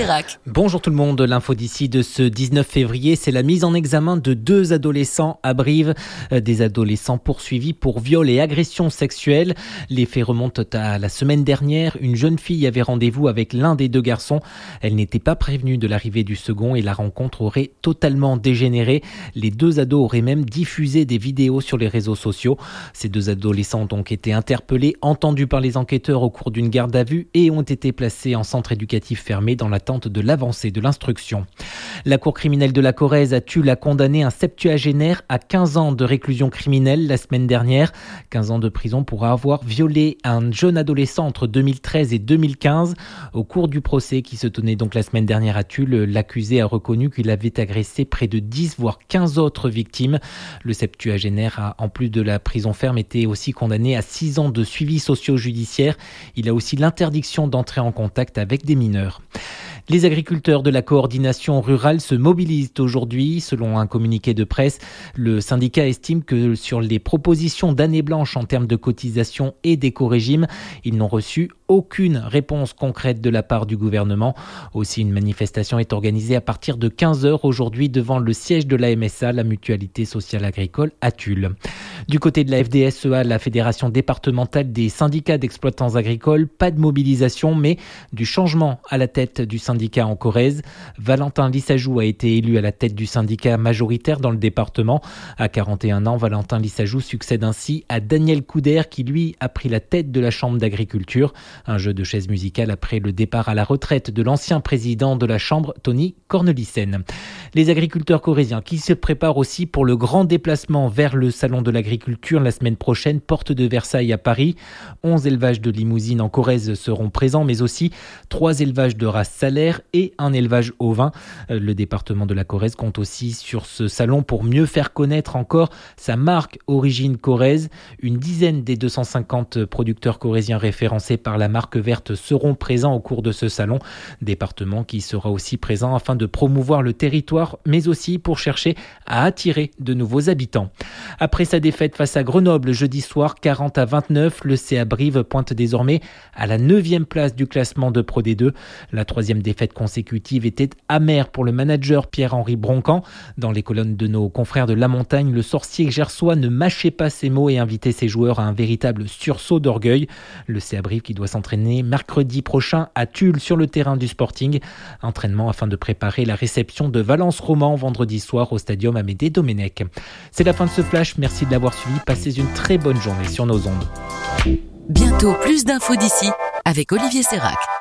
Sérac. Bonjour tout le monde, l'info d'ici de ce 19 février, c'est la mise en examen de 2 adolescents à Brive. Des adolescents poursuivis pour viol et agression sexuelle. Les faits remontent à la semaine dernière. Une jeune fille avait rendez-vous avec l'un des 2 garçons. Elle n'était pas prévenue de l'arrivée du second et la rencontre aurait totalement dégénéré. Les 2 ados auraient même diffusé des vidéos sur les réseaux sociaux. Ces 2 adolescents ont donc été interpellés, entendus par les enquêteurs au cours d'une garde à vue et ont été placés en centre éducatif fermé dans l'attente de l'avancée de l'instruction. La cour criminelle de la Corrèze à Tulle a condamné un septuagénaire à 15 ans de réclusion criminelle la semaine dernière. 15 ans de prison pour avoir violé un jeune adolescent entre 2013 et 2015. Au cours du procès qui se tenait donc la semaine dernière à Tulle, l'accusé a reconnu qu'il avait agressé près de 10 voire 15 autres victimes. Le septuagénaire a, en plus de la prison ferme, été aussi condamné à 6 ans de suivi socio-judiciaire. Il a aussi l'interdiction d'entrer en contact avec des mineurs. Les agriculteurs de la coordination rurale se mobilisent aujourd'hui. Selon un communiqué de presse, le syndicat estime que sur les propositions d'année blanche en termes de cotisation et d'éco-régime, ils n'ont reçu aucune réponse concrète de la part du gouvernement. Aussi, une manifestation est organisée à partir de 15h aujourd'hui devant le siège de la MSA, la Mutualité Sociale Agricole à Tulle. Du côté de la FDSEA, la Fédération départementale des syndicats d'exploitants agricoles, pas de mobilisation, mais du changement à la tête du syndicat en Corrèze. Valentin Lissajou a été élu à la tête du syndicat majoritaire dans le département. À 41 ans, Valentin Lissajou succède ainsi à Daniel Couder qui, lui, a pris la tête de la Chambre d'agriculture. Un jeu de chaises musicales après le départ à la retraite de l'ancien président de la Chambre, Tony Cornelissen. Les agriculteurs corréziens qui se préparent aussi pour le grand déplacement vers le salon de l'agriculture la semaine prochaine, porte de Versailles à Paris. 11 élevages de limousines en Corrèze seront présents, mais aussi 3 élevages de races salaires et un élevage ovin. Le département de la Corrèze compte aussi sur ce salon pour mieux faire connaître encore sa marque Origine Corrèze. Une dizaine des 250 producteurs corréziens référencés par la marque verte seront présents au cours de ce salon. Département qui sera aussi présent afin de promouvoir le territoire, mais aussi pour chercher à attirer de nouveaux habitants. Après sa défaite face à Grenoble jeudi soir 40-29, le CA Brive pointe désormais à la 9e place du classement de Pro D2. La 3e défaite consécutive était amère pour le manager Pierre-Henri Broncan. Dans les colonnes de nos confrères de La Montagne, le sorcier gersois ne mâchait pas ses mots et invitait ses joueurs à un véritable sursaut d'orgueil. Le CA Brive qui doit s'entraîner mercredi prochain à Tulle sur le terrain du Sporting. Entraînement afin de préparer la réception de Valence-Roman vendredi soir au stadium Amédée Domenech. C'est la fin de ce flash, merci de l'avoir suivi, passez une très bonne journée sur nos ondes. Bientôt plus d'infos d'ici avec Olivier Sérac.